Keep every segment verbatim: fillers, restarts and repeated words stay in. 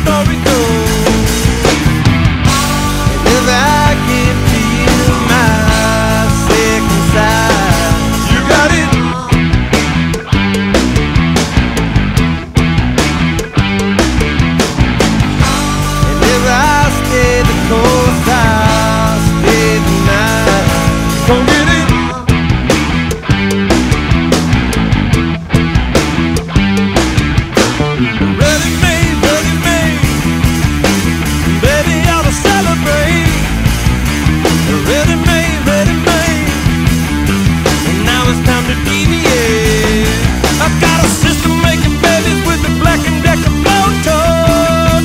story goes. And if I give to you my second side, you got it. And if I stay the course, I'll stay the night. Don't get it. Ready-made, ready-made, baby, I ought to celebrate. Ready-made, ready-made, and now it's time to deviate. I got a sister making babies with the Black and Decker blowtorch.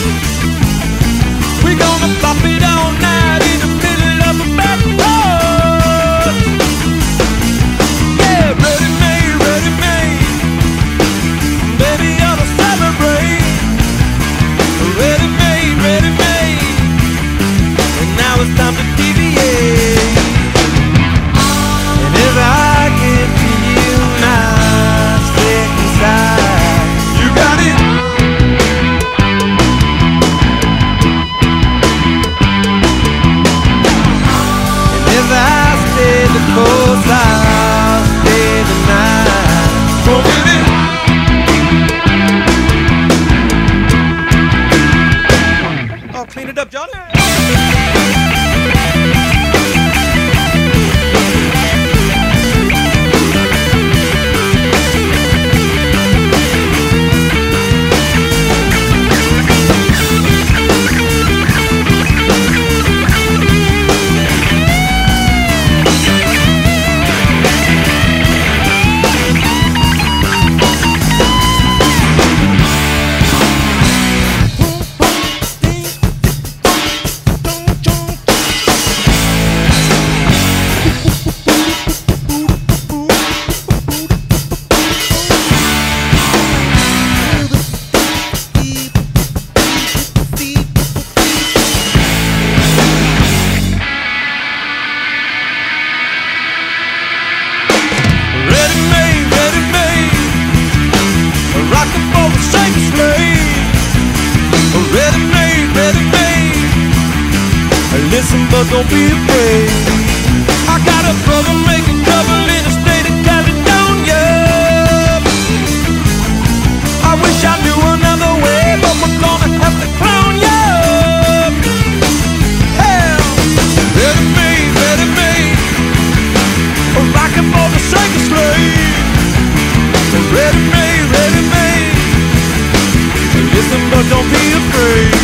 We gonna pop it all night in the middle of a back porch. Yeah, ready-made, ready-made, baby, I ought to celebrate. Ready-made, ready-made, and now it's time to deviate. And if I give to you my second side, you got it. And if I stay the course, I'll stay the night. Don't get it. Oh, clean it up, Johnny. Ready-made, ready-made, rockin' for the shaker slave. Ready-made, ready-made, listen but don't be afraid. I got a brother making trouble in the state of Caledonia. I wish I knew another way, but we're gonna have to clown you. Hell, ready-made, ready-made, rockin' for the shaker slave. Ready-made, ready-made, listen but don't be afraid.